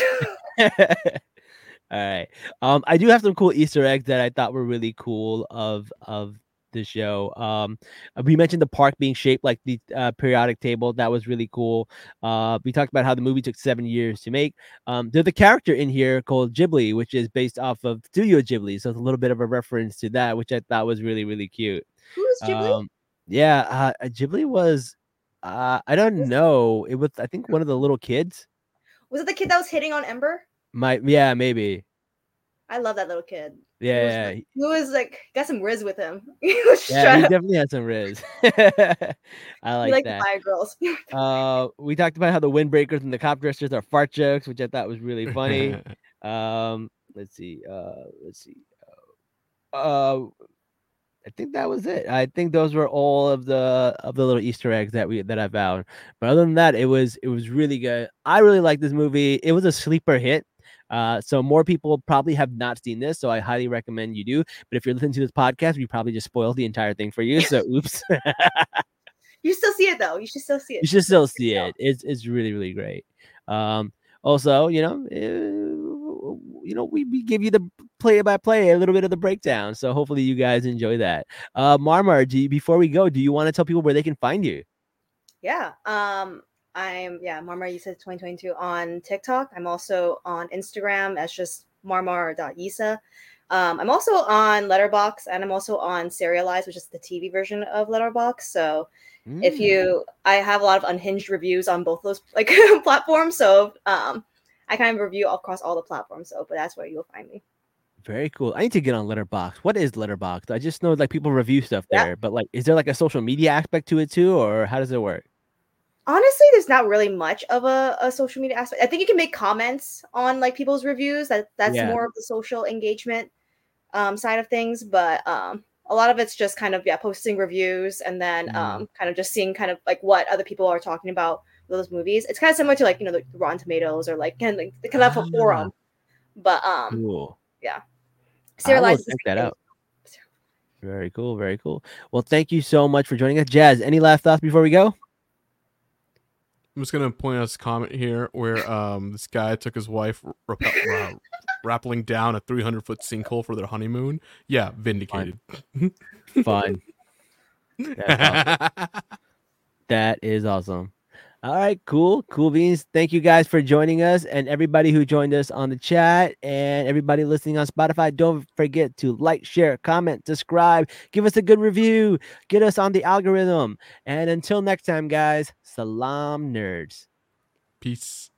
All right. Um, I do have some cool Easter eggs that I thought were really cool of of the show. Um, we mentioned the park being shaped like the uh, periodic table. That was really cool. Uh, we talked about how the movie took seven years to make. Um, there's a character in here called Ghibli, which is based off of Studio Ghibli, so it's a little bit of a reference to that, which I thought was really really cute. Who's Ghibli? Um, yeah, uh, Ghibli was. Uh, I don't know. It was I think one of the little kids. Was it the kid that was hitting on Ember? My yeah, maybe. I love that little kid. He Yeah, was, yeah, like, he was like got some riz with him. He was just yeah, trying he to definitely had some riz. I he like liked the that. fire girls. Uh, we talked about how the windbreakers and the cop dressers are fart jokes, which I thought was really funny. Um, let's see. Uh, let's see. Uh, I think that was it. I think those were all of the of the little Easter eggs that we that I found. But other than that, it was it was really good. I really like this movie. It was a sleeper hit. Uh, so more people probably have not seen this, so I highly recommend you do. But if you're listening to this podcast, we probably just spoiled the entire thing for you. So oops. You still see it though. You should still see it. You should still see it. It's it's really really great. Um, also, you know, uh, you know, we, we give you the play by play, a little bit of the breakdown. So hopefully you guys enjoy that. Uh, Marmar, do you, before we go, do you want to tell people where they can find you? Yeah. Um, I'm yeah, Marmar, you said twenty twenty-two on TikTok. I'm also on Instagram as just marmar.yisa. Um, I'm also on Letterboxd and I'm also on Serialized, which is the T V version of Letterboxd. So if Mm, you I have a lot of unhinged reviews on both those like platforms. So um I kind of review across all the platforms, so but that's where you'll find me. very cool. I need to get on Letterboxd. What is Letterboxd? I just know like people review stuff Yeah. there, but like, is there like a social media aspect to it too, or how does it work? Honestly, there's not really much of a, a social media aspect. I think you can make comments on like people's reviews. That that's Yeah. more of the social engagement um, side of things. But um, a lot of it's just kind of yeah, posting reviews and then Mhm. um, kind of just seeing kind of like what other people are talking about those movies. It's kind of similar to like you know the Rotten Tomatoes or like kind of like, kind of a Ah. forum. But um, Cool. I will Serialized is check the that thing. out. Very cool. Very cool. Well, thank you so much for joining us. Jazz, any last thoughts before we go? I'm just gonna point out a comment here where um this guy took his wife rap- uh, rappelling down a three hundred foot sinkhole for their honeymoon. Yeah, vindicated. Fun. That's That is awesome. All right, cool, cool beans. Thank you guys for joining us, and everybody who joined us on the chat, and everybody listening on Spotify. Don't forget to like, share, comment, subscribe, give us a good review, get us on the algorithm. And until next time, guys, salam nerds. Peace.